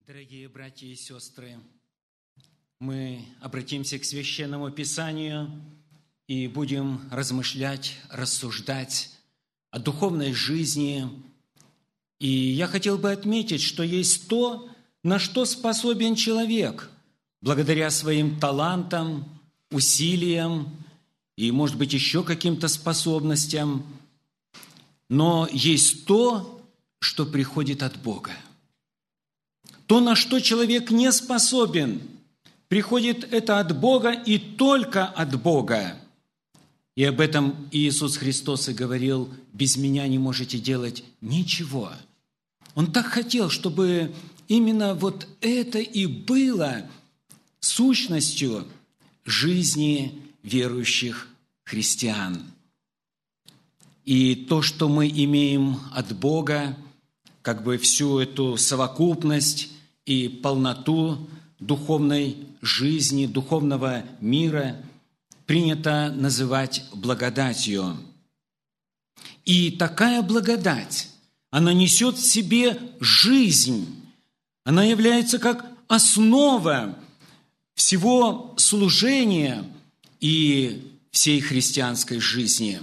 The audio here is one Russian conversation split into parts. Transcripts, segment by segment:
Дорогие братья и сестры, мы обратимся к Священному Писанию и будем размышлять, рассуждать о духовной жизни. И я хотел бы отметить, что есть то, на что способен человек, благодаря своим талантам, усилиям и, может быть, еще каким-то способностям. Но есть то, что приходит от Бога. То, на что человек не способен, приходит это от Бога и только от Бога. И об этом Иисус Христос и говорил: «Без Меня не можете делать ничего». Он так хотел, чтобы именно вот это и было сущностью жизни верующих христиан. И то, что мы имеем от Бога, как бы всю эту совокупность и полноту духовной жизни, духовного мира, принято называть благодатью. И такая благодать, она несет в себе жизнь, она является как основа всего служения и всей христианской жизни.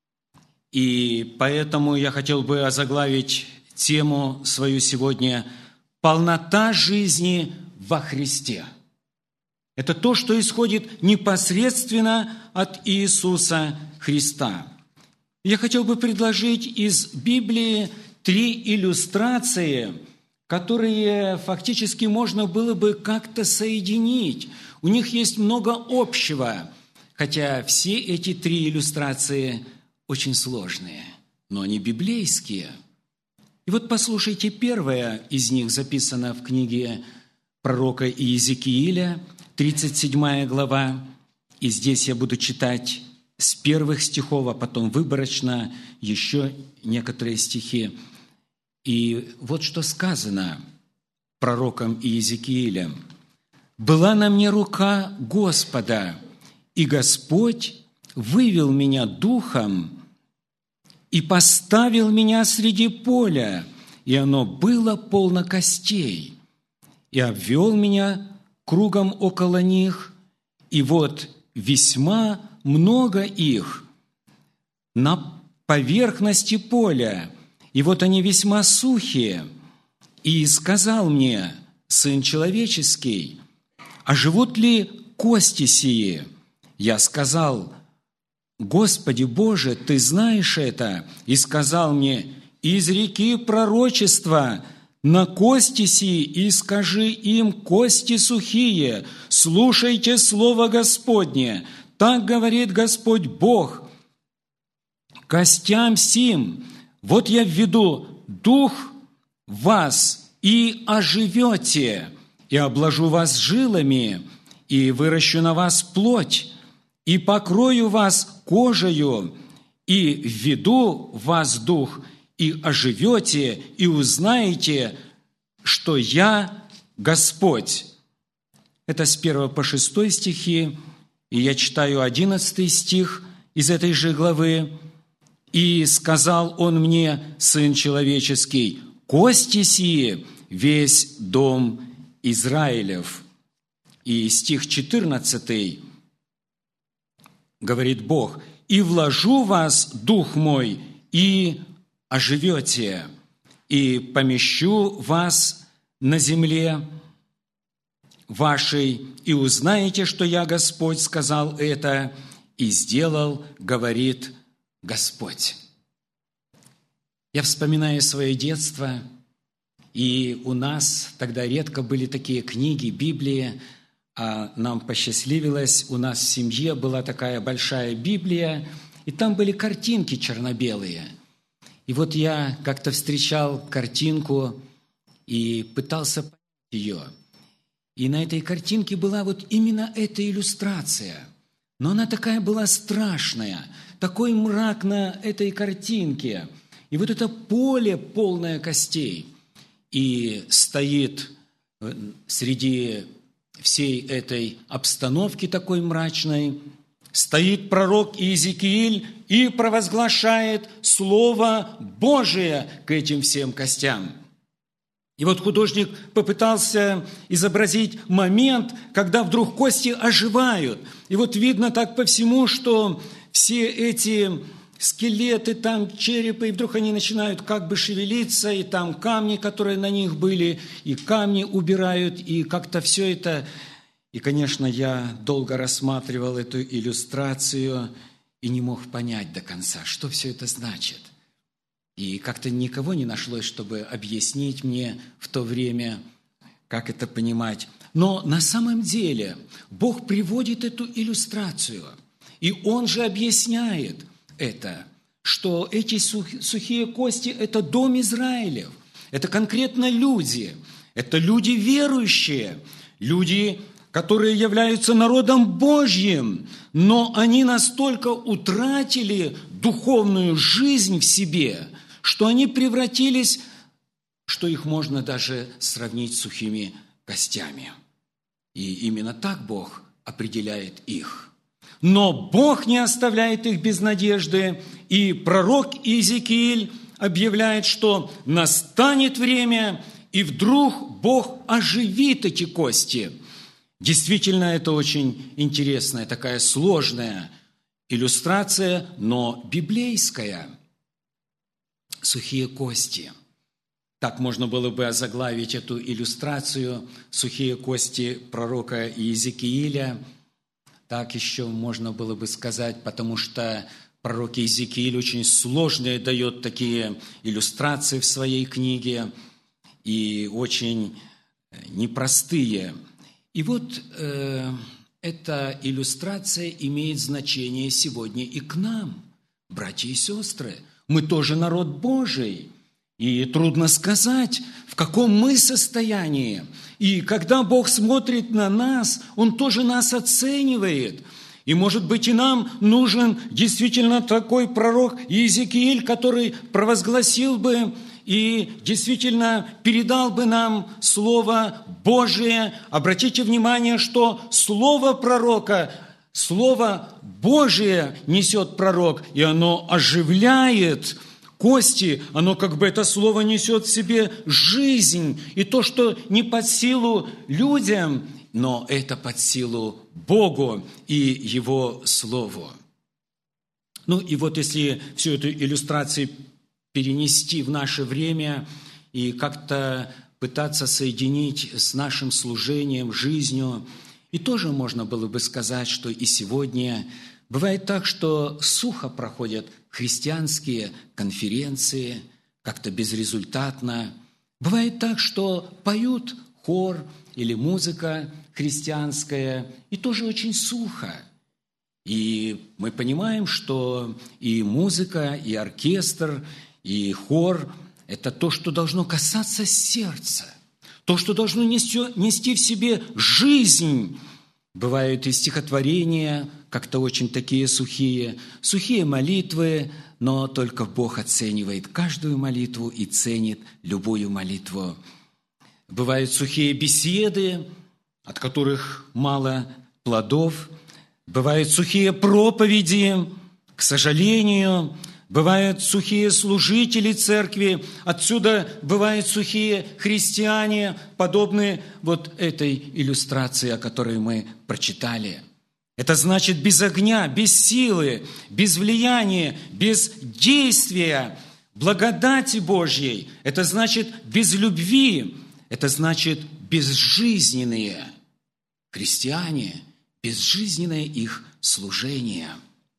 И поэтому я хотел бы озаглавить тему свою сегодня «Полнота жизни во Христе». Это то, что исходит непосредственно от Иисуса Христа. Я хотел бы предложить из Библии 3 иллюстрации, которые фактически можно было бы как-то соединить. У них есть много общего, хотя все эти 3 иллюстрации очень сложные, но они библейские. И вот послушайте, первая из них записана в книге пророка Иезекииля, 37 глава. И здесь я буду читать с первых стихов, а потом выборочно еще некоторые стихи. И вот что сказано пророком Иезекиилем. «Была на мне рука Господа, и Господь вывел меня духом и поставил меня среди поля, и оно было полно костей, и обвел меня кругом около них, и вот весьма много их на поверхности поля, и вот они весьма сухие. И сказал мне: Сын человеческий, а живут ли кости сии? Я сказал: Господи Боже, Ты знаешь это. И сказал мне: изреки пророчества на кости сии, и скажи им: кости сухие, слушайте слово Господне. Так говорит Господь Бог: костям сим вот я введу дух в вас, и оживете, и обложу вас жилами, и выращу на вас плоть, и покрою вас кожею, и введу в вас дух, и оживете, и узнаете, что я Господь». Это с 1 по 6 стихи, и я читаю 11 стих из этой же главы. «И сказал он мне: Сын человеческий, кости сии весь дом Израилев». И стих 14 говорит Бог: «И вложу в вас дух мой, и оживете, и помещу вас на земле вашей, и узнаете, что я Господь сказал это, и сделал, говорит Господь». Я вспоминаю свое детство, и у нас тогда редко были такие книги, Библии, а нам посчастливилось, у нас в семье была такая большая Библия, и там были картинки черно-белые. И вот я как-то встречал картинку и пытался понять ее. И на этой картинке была вот именно эта иллюстрация. Но она такая была страшная, такой мрак на этой картинке. И вот это поле, полное костей, и стоит среди всей этой обстановки такой мрачной, стоит пророк Иезекииль и провозглашает Слово Божие к этим всем костям. И вот художник попытался изобразить момент, когда вдруг кости оживают. И вот видно так по всему, что все эти скелеты, там черепы, и вдруг они начинают как бы шевелиться, и там камни, которые на них были, и камни убирают, и как-то все это. И, конечно, я долго рассматривал эту иллюстрацию и не мог понять до конца, что все это значит. И как-то никого не нашлось, чтобы объяснить мне в то время, как это понимать. Но на самом деле Бог приводит эту иллюстрацию, и Он же объясняет это, что эти сухие кости – это дом Израилев, это конкретно люди, это люди верующие, люди, которые являются народом Божьим, но они настолько утратили духовную жизнь в себе, что они превратились, что их можно даже сравнить с сухими костями. И именно так Бог определяет их. Но Бог не оставляет их без надежды, и пророк Иезекииль объявляет, что настанет время, и вдруг Бог оживит эти кости. Действительно, это очень интересная, такая сложная иллюстрация, но библейская. Сухие кости. Так можно было бы озаглавить эту иллюстрацию «Сухие кости пророка Иезекииля». Так еще можно было бы сказать, потому что пророк Иезекииль очень сложные дает такие иллюстрации в своей книге и очень непростые. И вот эта иллюстрация имеет значение сегодня и к нам, братья и сестры. Мы тоже народ Божий, и трудно сказать, в каком мы состоянии. И когда Бог смотрит на нас, Он тоже нас оценивает. И, может быть, и нам нужен действительно такой пророк Иезекииль, который провозгласил бы и действительно передал бы нам Слово Божие. Обратите внимание, что Слово пророка, Слово Божие несет пророк, и оно оживляет кости, оно как бы это слово несет в себе жизнь, и то, что не под силу людям, но это под силу Богу и Его Слову. Ну и вот если всю эту иллюстрацию перенести в наше время и как-то пытаться соединить с нашим служением, жизнью, и тоже можно было бы сказать, что и сегодня бывает так, что сухо проходят христианские конференции, как-то безрезультатно. Бывает так, что поют хор или музыка христианская, и тоже очень сухо. И мы понимаем, что и музыка, и оркестр, и хор – это то, что должно касаться сердца, то, что должно нести в себе жизнь. Бывают и стихотворения, как-то очень такие сухие молитвы, но только Бог оценивает каждую молитву и ценит любую молитву. Бывают сухие беседы, от которых мало плодов. Бывают сухие проповеди, к сожалению. Бывают сухие служители церкви, отсюда бывают сухие христиане, подобные вот этой иллюстрации, о которой мы прочитали. Это значит без огня, без силы, без влияния, без действия благодати Божьей. Это значит без любви, это значит безжизненные христиане, безжизненное их служение.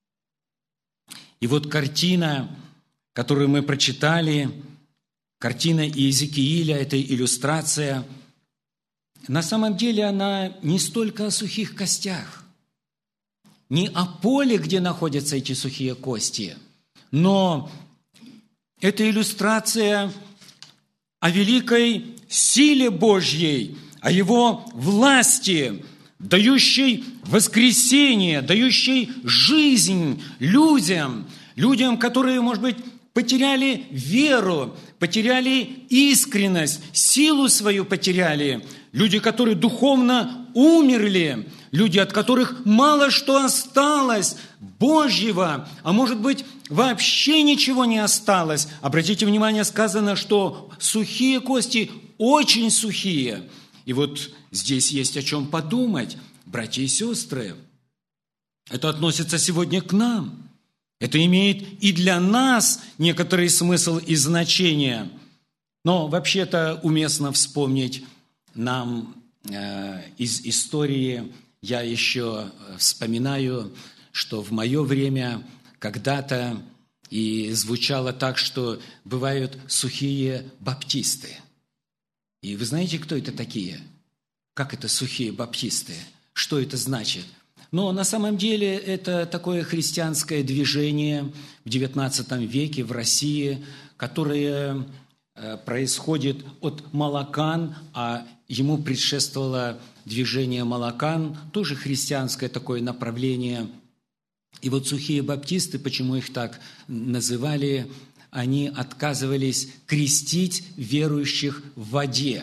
И вот картина, которую мы прочитали, картина Иезекииля, эта иллюстрация, на самом деле она не столько о сухих костях, не о поле, где находятся эти сухие кости, но это иллюстрация о великой силе Божьей, о Его власти, дающей воскресение, дающей жизнь людям, которые, может быть, потеряли веру, потеряли искренность, силу свою потеряли, люди, которые духовно умерли, люди, от которых мало что осталось Божьего, а может быть, вообще ничего не осталось. Обратите внимание, сказано, что сухие кости очень сухие. И вот здесь есть о чем подумать, братья и сестры. Это относится сегодня к нам. Это имеет и для нас некоторый смысл и значение. Но вообще-то уместно вспомнить нам из истории. Я еще вспоминаю, что в мое время когда-то и звучало так, что бывают сухие баптисты. И вы знаете, кто это такие? Как это сухие баптисты? Что это значит? Но на самом деле это такое христианское движение в XIX веке в России, которое происходит от молокан, а ему предшествовало движение молокан, тоже христианское такое направление. И вот сухие баптисты, почему их так называли, они отказывались крестить верующих в воде.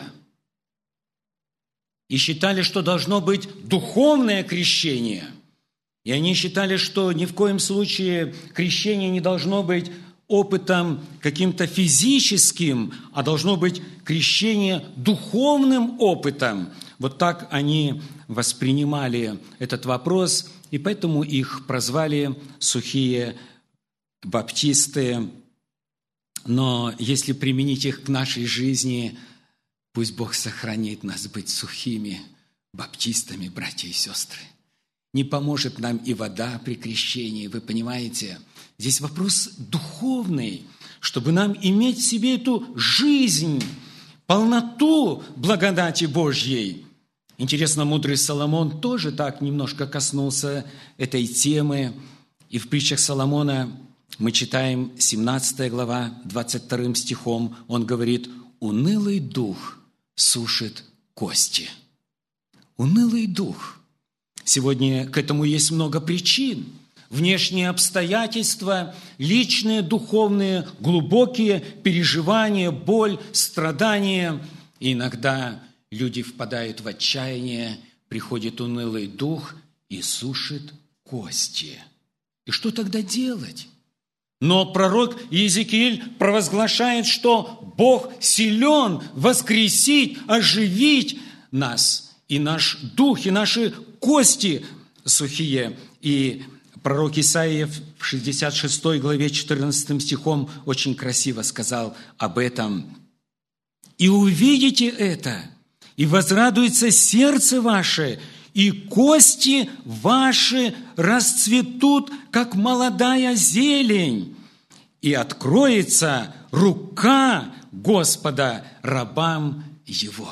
И считали, что должно быть духовное крещение. И они считали, что ни в коем случае крещение не должно быть опытом каким-то физическим, а должно быть крещение духовным опытом. Вот так они воспринимали этот вопрос, и поэтому их прозвали сухие баптисты. Но если применить их к нашей жизни, пусть Бог сохранит нас быть сухими баптистами, братья и сестры. Не поможет нам и вода при крещении, вы понимаете? Здесь вопрос духовный, чтобы нам иметь в себе эту жизнь, полноту благодати Божьей. Интересно, мудрый Соломон тоже так немножко коснулся этой темы. И в притчах Соломона мы читаем 17 глава, 22 стихом, он говорит: «Унылый дух сушит кости». Унылый дух. Сегодня к этому есть много причин. Внешние обстоятельства, личные, духовные, глубокие переживания, боль, страдания. И иногда люди впадают в отчаяние, приходит унылый дух и сушит кости. И что тогда делать? Но пророк Иезекииль провозглашает, что Бог силен воскресить, оживить нас, и наш дух, и наши кости сухие. И пророк Исаия в 66 главе 14 стихом очень красиво сказал об этом. «И увидите это, и возрадуется сердце ваше, и кости ваши расцветут, как молодая зелень, и откроется рука Господа рабам Его».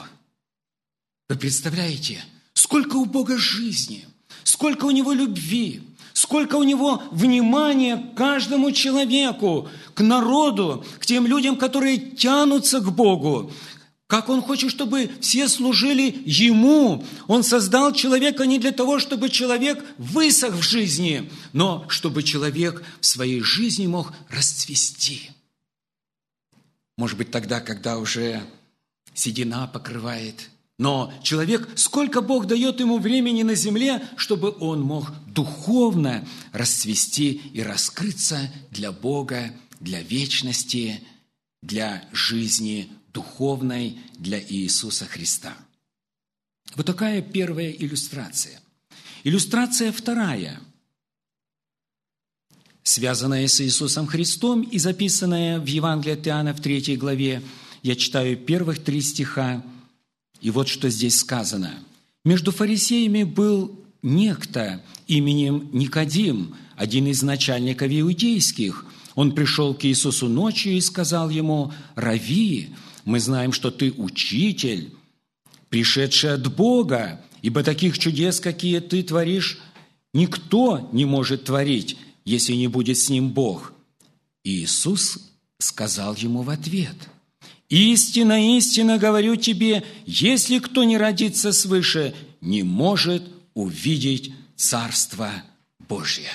Вы представляете, сколько у Бога жизни, сколько у Него любви, сколько у Него внимания к каждому человеку, к народу, к тем людям, которые тянутся к Богу. Как Он хочет, чтобы все служили Ему. Он создал человека не для того, чтобы человек высох в жизни, но чтобы человек в своей жизни мог расцвести. Может быть, тогда, когда уже седина покрывает. Но человек, сколько Бог дает ему времени на земле, чтобы он мог духовно расцвести и раскрыться для Бога, для вечности, для жизни духовной, для Иисуса Христа. Вот такая первая иллюстрация. Иллюстрация вторая, связанная с Иисусом Христом и записанная в Евангелии от Иоанна в 3 главе. Я читаю первых 3 стиха. И вот что здесь сказано. «Между фарисеями был некто именем Никодим, один из начальников иудейских. Он пришел к Иисусу ночью и сказал ему: „Рави, мы знаем, что ты учитель, пришедший от Бога, ибо таких чудес, какие ты творишь, никто не может творить, если не будет с ним Бог». И Иисус сказал ему в ответ: «Истинно, истинно говорю тебе, если кто не родится свыше, не может увидеть Царство Божие».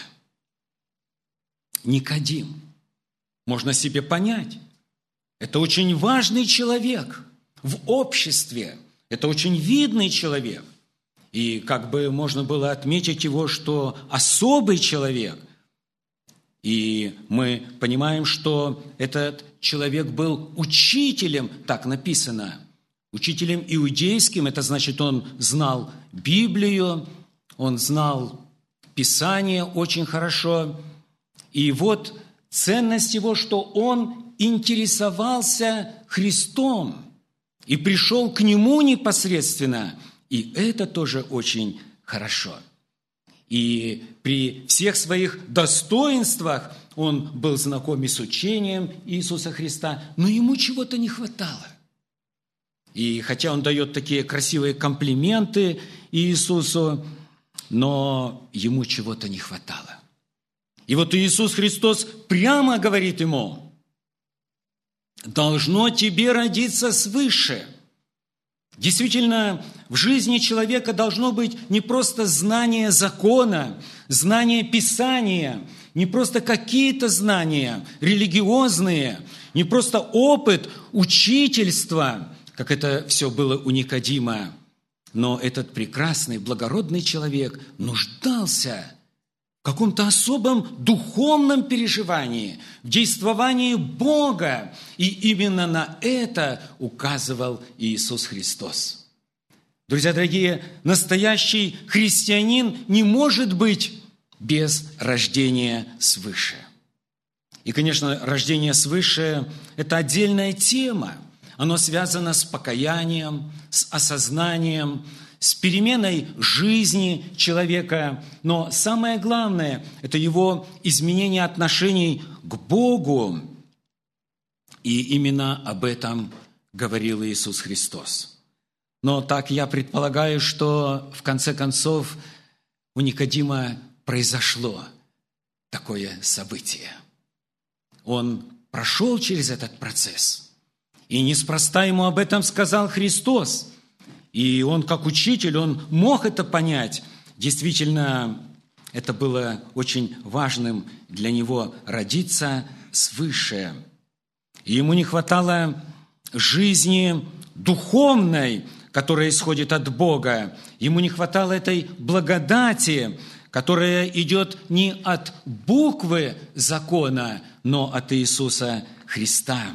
Никодим. Можно себе понять. Это очень важный человек в обществе. Это очень видный человек. И как бы можно было отметить его, что особый человек. И мы понимаем, что этот человек был учителем, так написано. учителем иудейским, это значит, он знал Библию, он знал Писание очень хорошо. И вот ценность его, что он интересовался Христом и пришел к Нему непосредственно. И это тоже очень хорошо. И при всех своих достоинствах он был знаком и с учением Иисуса Христа, но ему чего-то не хватало. И хотя он дает такие красивые комплименты Иисусу, но ему чего-то не хватало. И вот Иисус Христос прямо говорит ему: «Должно тебе родиться свыше». Действительно, в жизни человека должно быть не просто знание закона, знание Писания, не просто какие-то знания религиозные, не просто опыт учительства, как это все было у Никодима, но этот прекрасный, благородный человек нуждался в каком-то особом духовном переживании, в действовании Бога. И именно на это указывал Иисус Христос. Друзья дорогие, настоящий христианин не может быть без рождения свыше. И, конечно, рождение свыше – это отдельная тема. Оно связано с покаянием, с осознанием, с переменой жизни человека. Но самое главное – это его изменение отношений к Богу. И именно об этом говорил Иисус Христос. Но так я предполагаю, что в конце концов у Никодима произошло такое событие. Он прошел через этот процесс. И неспроста ему об этом сказал Христос. И он, как учитель, он мог это понять. Действительно, это было очень важным для него родиться свыше. И ему не хватало жизни духовной, которая исходит от Бога. Ему не хватало этой благодати, которая идет не от буквы закона, но от Иисуса Христа.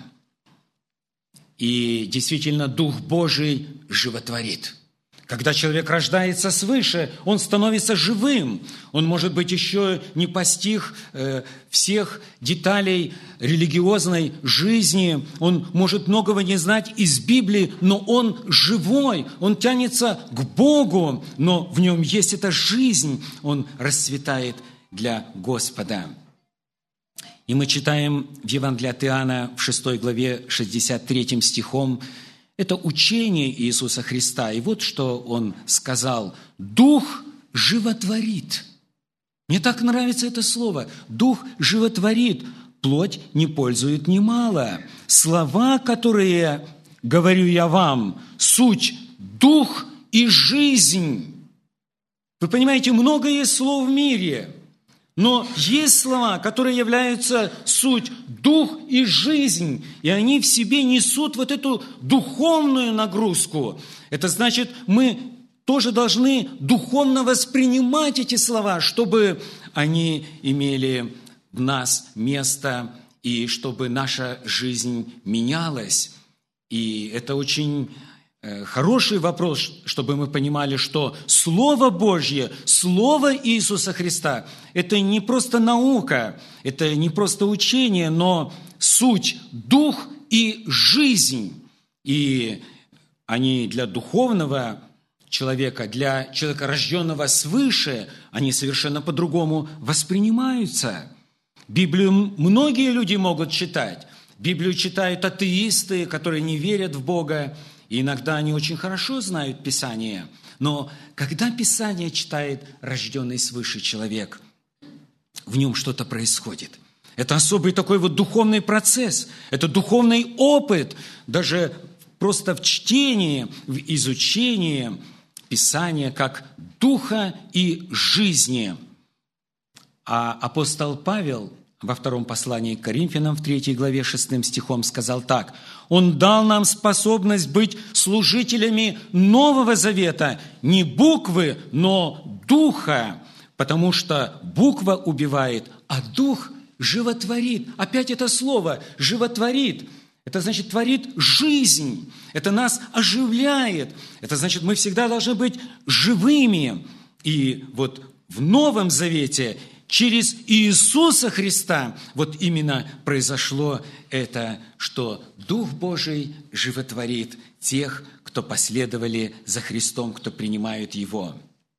И действительно, Дух Божий животворит. Когда человек рождается свыше, он становится живым. Он, может быть, еще не постиг всех деталей религиозной жизни. Он может многого не знать из Библии, но он живой. Он тянется к Богу, но в нем есть эта жизнь. Он расцветает для Господа. И мы читаем в Евангелии от Иоанна в 6 главе 63 стихом это учение Иисуса Христа. И вот что Он сказал: «Дух животворит». Мне так нравится это слово. Дух животворит, плоть не пользует немало. Слова, которые говорю я вам, суть дух и жизнь. Вы понимаете, много есть слов в мире, но есть слова, которые являются суть дух и жизнь, и они в себе несут вот эту духовную нагрузку. Это значит, мы тоже должны духовно воспринимать эти слова, чтобы они имели в нас место и чтобы наша жизнь менялась. И это очень хороший вопрос, чтобы мы понимали, что Слово Божье, Слово Иисуса Христа – это не просто наука, это не просто учение, но суть, дух и жизнь. И они для духовного человека, для человека, рожденного свыше, они совершенно по-другому воспринимаются. Библию многие люди могут читать. Библию читают атеисты, которые не верят в Бога. И иногда они очень хорошо знают Писание. Но когда Писание читает рожденный свыше человек, в нем что-то происходит. Это особый такой вот духовный процесс. Это духовный опыт. Даже просто в чтении, в изучении Писания как духа и жизни. А апостол Павел во втором послании к Коринфянам, в 3 главе 6 стихом сказал так: «Он дал нам способность быть служителями Нового Завета, не буквы, но духа, потому что буква убивает, а дух животворит». Опять это слово «животворит». Это значит, творит жизнь. Это нас оживляет. Это значит, мы всегда должны быть живыми. И вот в Новом Завете через Иисуса Христа вот именно произошло это, что Дух Божий животворит тех, кто последовали за Христом, кто принимают Его.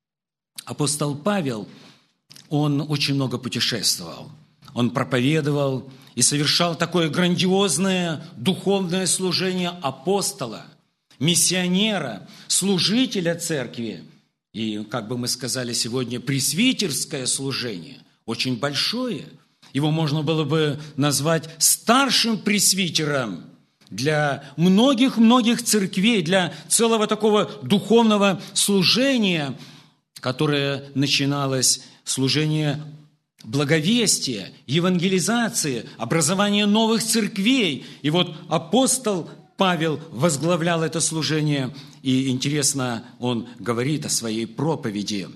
Апостол Павел, он очень много путешествовал. Он проповедовал и совершал такое грандиозное духовное служение апостола, миссионера, служителя церкви. И, как бы мы сказали сегодня, пресвитерское служение, очень большое. Его можно было бы назвать старшим пресвитером для многих-многих церквей, для целого такого духовного служения, которое начиналось, служение благовестия, евангелизации, образования новых церквей. И вот апостол Павел возглавлял это служение, и интересно, он говорит о своей проповеди.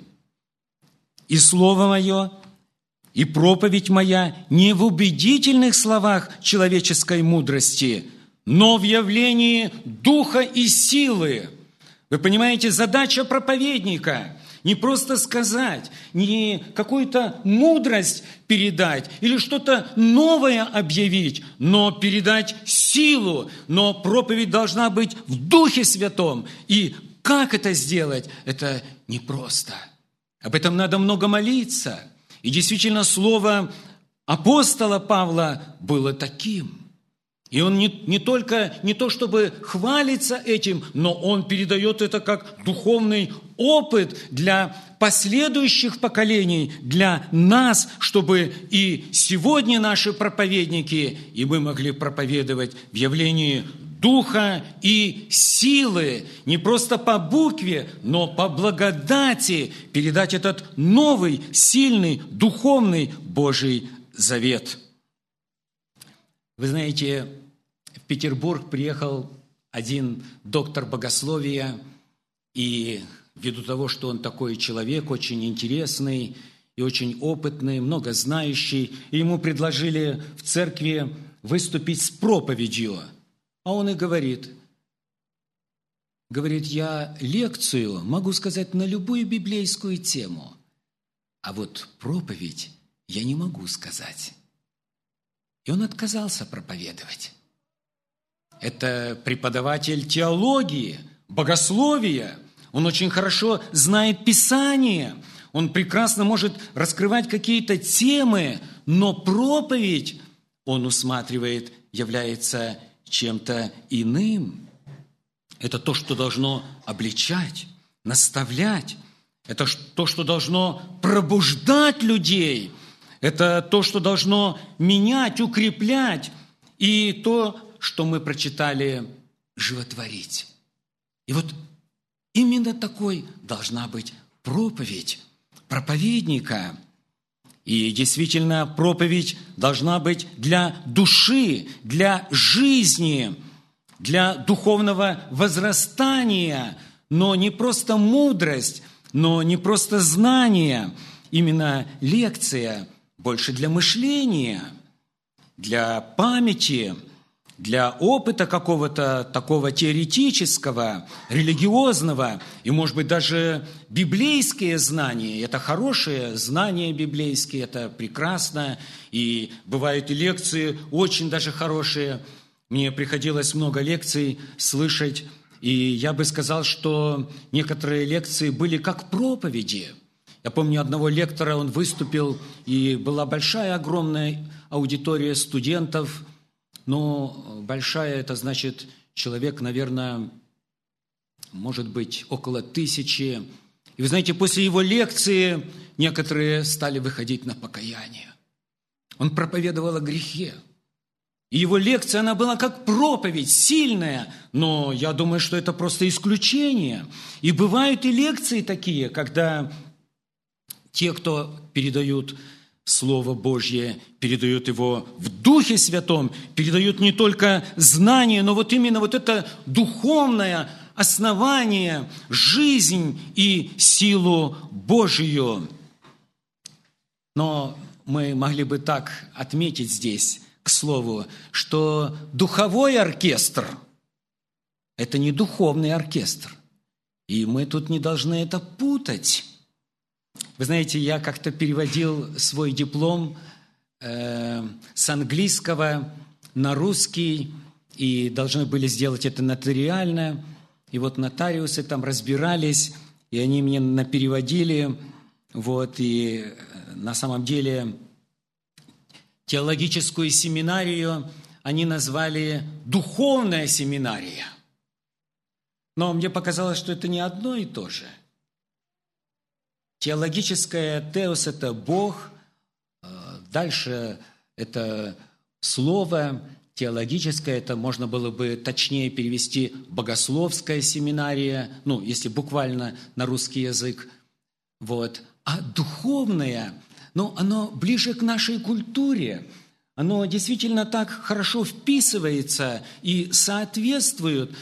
«И слово мое, и проповедь моя не в убедительных словах человеческой мудрости, но в явлении духа и силы». Вы понимаете, задача проповедника – не просто сказать, не какую-то мудрость передать или что-то новое объявить, но передать силу. Но проповедь должна быть в Духе Святом. И как это сделать? Это непросто. Об этом надо много молиться. И действительно, слово апостола Павла было таким. И он не то чтобы хвалится этим, но он передает это как духовный опыт для последующих поколений, для нас, чтобы и сегодня наши проповедники, и мы могли проповедовать в явлении духа и силы, не просто по букве, но по благодати передать этот новый, сильный, духовный Божий завет. Вы знаете, в Петербург приехал один доктор богословия, и ввиду того, что он такой человек, очень интересный и очень опытный, много знающий, и ему предложили в церкви выступить с проповедью. А он и говорит, я лекцию могу сказать на любую библейскую тему, а вот проповедь я не могу сказать. И он отказался проповедовать. Это преподаватель теологии, богословия. Он очень хорошо знает Писание. Он прекрасно может раскрывать какие-то темы, но проповедь, он усматривает, является чем-то иным. Это то, что должно обличать, наставлять. Это то, что должно пробуждать людей. Это то, что должно менять, укреплять. И то, что мы прочитали, животворить. И вот именно такой должна быть проповедь проповедника. И действительно, проповедь должна быть для души, для жизни, для духовного возрастания, но не просто мудрость, но не просто знание. Именно лекция больше для мышления, для памяти, для опыта какого-то такого теоретического, религиозного, и, может быть, даже библейские знания. Это хорошие знания библейские, это прекрасно. И бывают и лекции очень даже хорошие. Мне приходилось много лекций слышать, и я бы сказал, что некоторые лекции были как проповеди. Я помню одного лектора, он выступил, и была большая, огромная аудитория студентов. Но большая, это значит, человек, наверное, может быть, около 1000. И вы знаете, после его лекции некоторые стали выходить на покаяние. Он проповедовал о грехе. И его лекция, она была как проповедь, сильная, но я думаю, что это просто исключение. И бывают и лекции такие, когда те, кто передают Слово Божье, передают его в Духе Святом, передают не только знание, но вот именно вот это духовное основание, жизнь и силу Божию. Но мы могли бы так отметить здесь, к слову, что духовой оркестр – это не духовный оркестр. И мы тут не должны это путать. Вы знаете, я как-то переводил свой диплом с английского на русский, и должны были сделать это нотариально. И вот нотариусы там разбирались, и они мне напереводили. И на самом деле теологическую семинарию они назвали «духовная семинария». Но мне показалось, что это не одно и то же. Теологическое «теос» – это Бог, дальше это слово, теологическое – это можно было бы точнее перевести «богословская семинария», если буквально на русский язык. А духовное, оно ближе к нашей культуре, оно действительно так хорошо вписывается и соответствует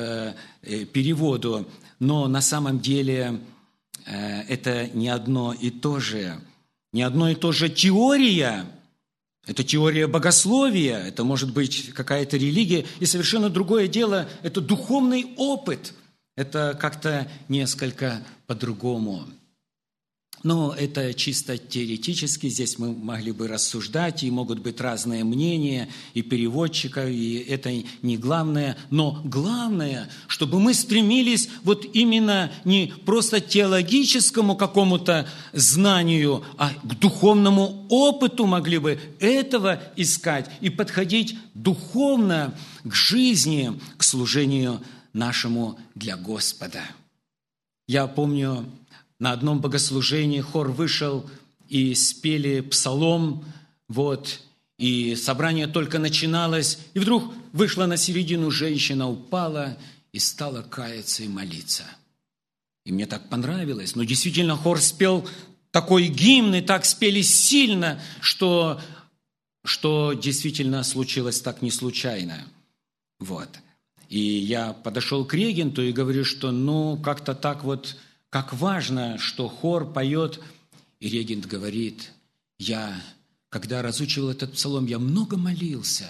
переводу, но на самом деле это не одно и то же. Не одно и то же теория, это теория богословия, это может быть какая-то религия, и совершенно другое дело – это духовный опыт, это как-то несколько по-другому. Но это чисто теоретически, здесь мы могли бы рассуждать, и могут быть разные мнения и переводчиков, и это не главное. Но главное, чтобы мы стремились именно не просто теологическому какому-то знанию, а к духовному опыту могли бы этого искать и подходить духовно к жизни, к служению нашему для Господа. Я помню, на одном богослужении хор вышел и спели псалом, и собрание только начиналось, и вдруг вышла на середину женщина, упала и стала каяться и молиться. И мне так понравилось. Но действительно хор спел такой гимн, и так спели сильно, что действительно случилось так не случайно. И я подошел к регенту и говорю, что как-то так как важно, что хор поет. И регент говорит: когда разучивал этот псалом, я много молился.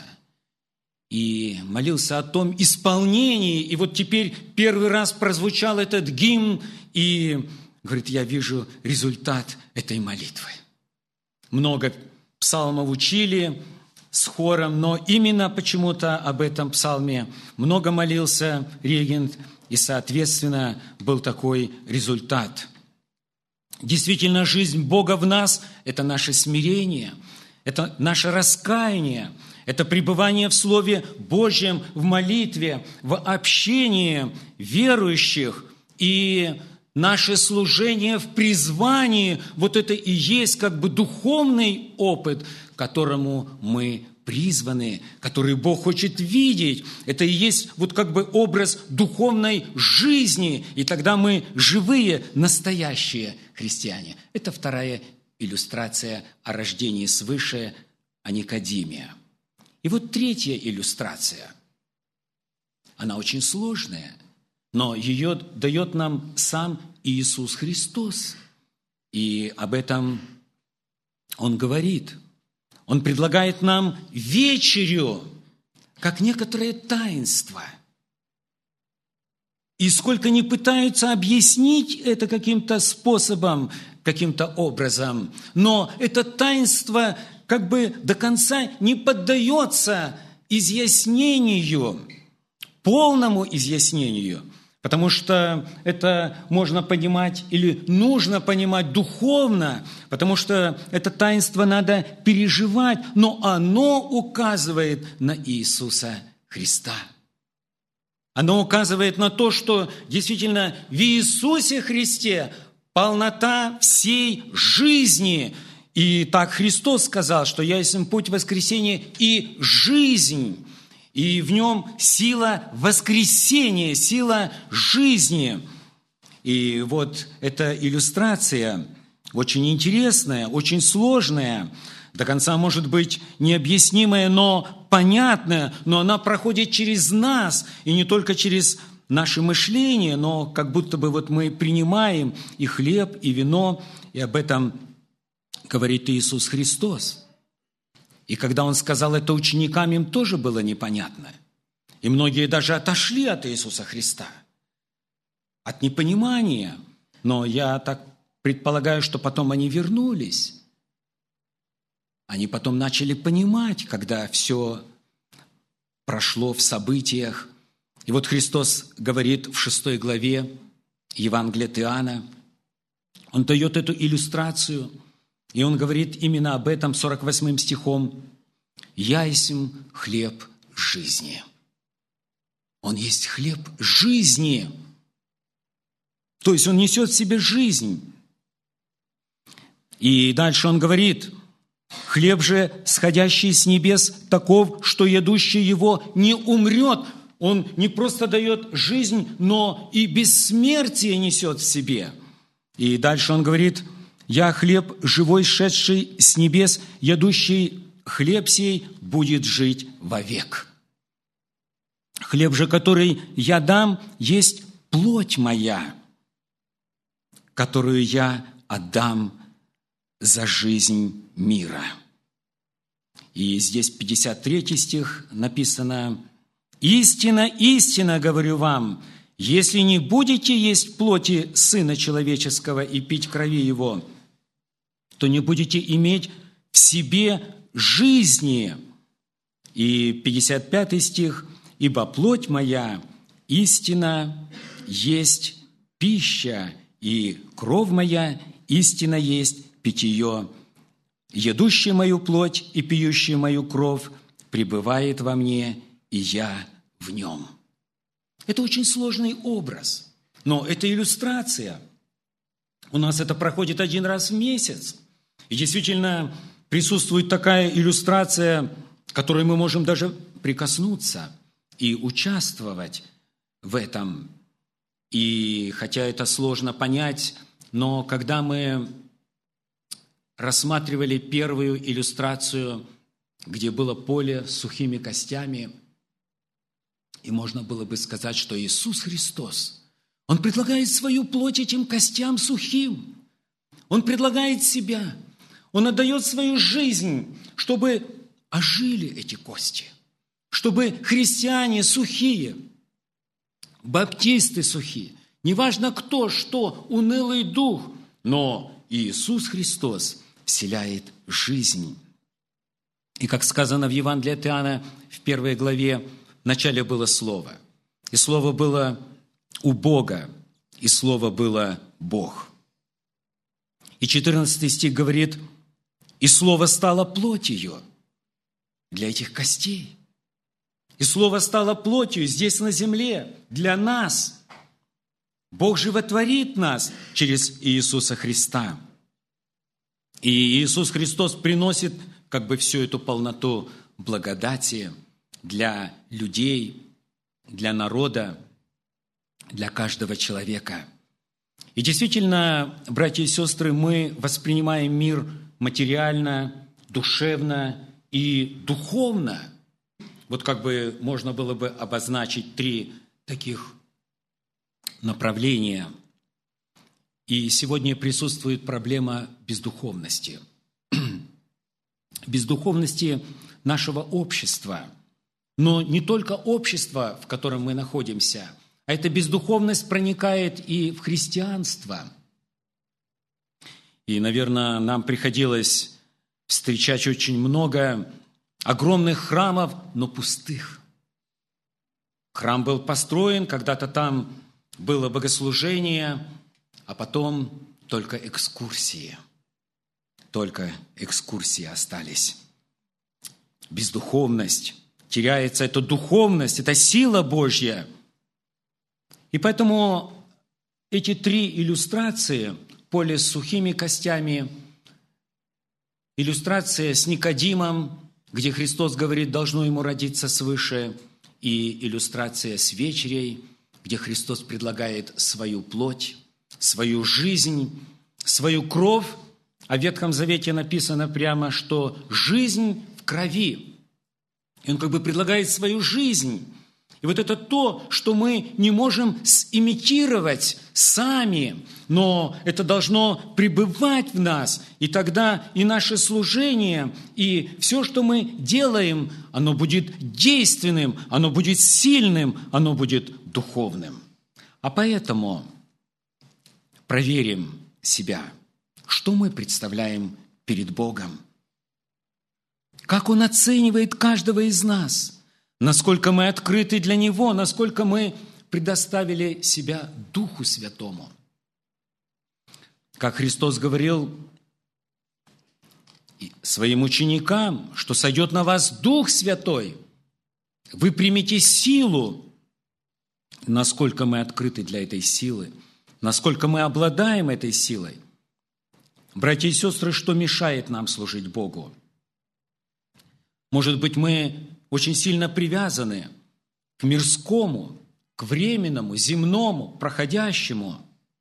И молился о том исполнении. И теперь первый раз прозвучал этот гимн. И, говорит, я вижу результат этой молитвы. Много псалмов учили с хором, но именно почему-то об этом псалме много молился регент. И, соответственно, был такой результат. Действительно, жизнь Бога в нас – это наше смирение, это наше раскаяние, это пребывание в Слове Божьем, в молитве, в общении верующих и наше служение в призвании. Это и есть духовный опыт, к которому мы призваны, который Бог хочет видеть. Это и есть образ духовной жизни, и тогда мы живые, настоящие христиане. Это вторая иллюстрация о рождении свыше, о Никодиме. И третья иллюстрация. Она очень сложная, но ее дает нам сам Иисус Христос. И об этом Он говорит. Он предлагает нам вечерю, как некоторое таинство. И сколько ни пытаются объяснить это каким-то способом, каким-то образом, но это таинство до конца не поддается изъяснению, полному изъяснению. Потому что это можно понимать или нужно понимать духовно, потому что это таинство надо переживать, но оно указывает на Иисуса Христа. Оно указывает на то, что действительно в Иисусе Христе полнота всей жизни. И так Христос сказал, что «Я есть путь, воскресение и жизнь». И в нем сила воскресения, сила жизни. И эта иллюстрация очень интересная, очень сложная, до конца, может быть, необъяснимая, но понятная, но она проходит через нас, и не только через наше мышление, но как будто бы мы принимаем и хлеб, и вино, и об этом говорит Иисус Христос. И когда Он сказал это ученикам, им тоже было непонятно. И многие даже отошли от Иисуса Христа, от непонимания. Но я так предполагаю, что потом они вернулись. Они потом начали понимать, когда все прошло в событиях. И вот Христос говорит в 6 главе Евангелия от Иоанна, Он дает эту иллюстрацию, и Он говорит именно об этом 48 стихом. «Я есмь хлеб жизни». Он есть хлеб жизни. То есть Он несет в себе жизнь. И дальше Он говорит: «Хлеб же, сходящий с небес, таков, что едущий его не умрет». Он не просто дает жизнь, но и бессмертие несет в себе. И дальше Он говорит: «Я хлеб живой, шедший с небес, едущий хлеб сей будет жить вовек. Хлеб же, который я дам, есть плоть моя, которую я отдам за жизнь мира». И здесь 53 стих написано: «Истина, истина говорю вам, если не будете есть плоти Сына Человеческого и пить крови Его, то не будете иметь в себе жизни». И 55 стих: «Ибо плоть моя, истина, есть пища, и кровь моя, истина, есть питье. Едущий мою плоть и пьющий мою кровь пребывает во мне, и я в нем». Это очень сложный образ, но это иллюстрация. У нас это проходит 1 раз в месяц. И действительно присутствует такая иллюстрация, к которой мы можем даже прикоснуться и участвовать в этом. И хотя это сложно понять, но когда мы рассматривали первую иллюстрацию, где было поле с сухими костями, и можно было бы сказать, что Иисус Христос, Он предлагает свою плоть этим костям сухим. Он предлагает себя. Он отдает свою жизнь, чтобы ожили эти кости, чтобы христиане сухие, баптисты сухие, неважно кто, что, унылый дух, но Иисус Христос вселяет жизнь. И как сказано в Евангелии от Иоанна в 1 главе, в начале было Слово, и Слово было у Бога, и Слово было Бог. И 14 стих говорит: «И Слово стало плотью для этих костей». И Слово стало плотью здесь на земле для нас. Бог животворит нас через Иисуса Христа. И Иисус Христос приносит как бы всю эту полноту благодати для людей, для народа, для каждого человека. И действительно, братья и сестры, мы воспринимаем мир материально, душевно и духовно. Вот как бы можно было бы обозначить 3 таких направления. И сегодня присутствует проблема бездуховности. Бездуховности нашего общества. Но не только общество, в котором мы находимся, а эта бездуховность проникает и в христианство. И, наверное, нам приходилось встречать очень много огромных храмов, но пустых. Храм был построен, когда-то там было богослужение, а потом только экскурсии. Только экскурсии остались. Бездуховность. Теряется эта духовность, эта сила Божья. И поэтому эти 3 иллюстрации: поле с сухими костями, иллюстрация с Никодимом, где Христос говорит, должно ему родиться свыше, и иллюстрация с вечерей, где Христос предлагает свою плоть, свою жизнь, свою кровь. А в Ветхом Завете написано прямо, что жизнь в крови. И Он как бы предлагает свою жизнь. И вот это то, что мы не можем имитировать сами, но это должно пребывать в нас. И тогда и наше служение, и все, что мы делаем, оно будет действенным, оно будет сильным, оно будет духовным. А поэтому проверим себя, что мы представляем перед Богом. Как Он оценивает каждого из нас. Насколько мы открыты для Него, насколько мы предоставили себя Духу Святому. Как Христос говорил своим ученикам, что сойдет на вас Дух Святой, вы примете силу. Насколько мы открыты для этой силы, насколько мы обладаем этой силой. Братья и сестры, что мешает нам служить Богу? Может быть, мы очень сильно привязаны к мирскому, к временному, земному, проходящему.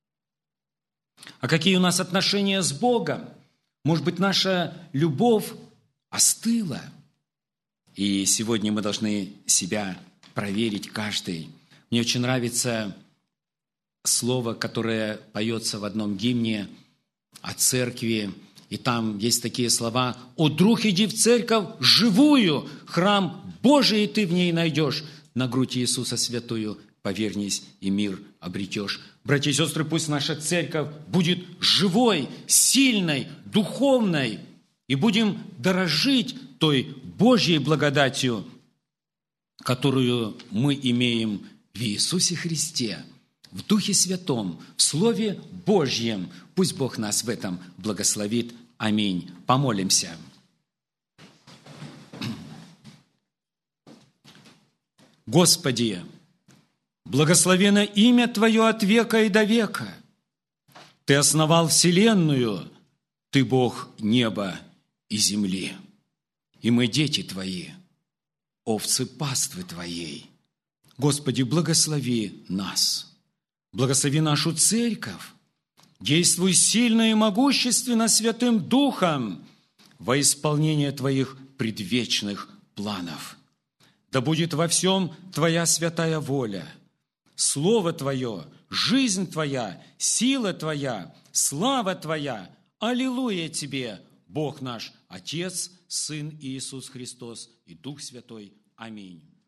А какие у нас отношения с Богом? Может быть, наша любовь остыла? И сегодня мы должны себя проверить каждый. Мне очень нравится слово, которое поется в одном гимне о церкви. И там есть такие слова: «О, друг, иди в церковь живую, храм Божий ты в ней найдешь, на грудь Иисуса святую повернись, и мир обретешь». Братья и сестры, пусть наша церковь будет живой, сильной, духовной, и будем дорожить той Божьей благодатью, которую мы имеем в Иисусе Христе, в Духе Святом, в Слове Божьем. Пусть Бог нас в этом благословит. Аминь. Помолимся. Господи, благословено имя Твое от века и до века. Ты основал вселенную, Ты Бог неба и земли. И мы дети Твои, овцы паствы Твоей. Господи, благослови нас, благослови нашу церковь, действуй сильно и могущественно Святым Духом во исполнение Твоих предвечных планов. Да будет во всем Твоя святая воля, Слово Твое, жизнь Твоя, сила Твоя, слава Твоя. Аллилуйя Тебе, Бог наш, Отец, Сын и Иисус Христос и Дух Святой. Аминь.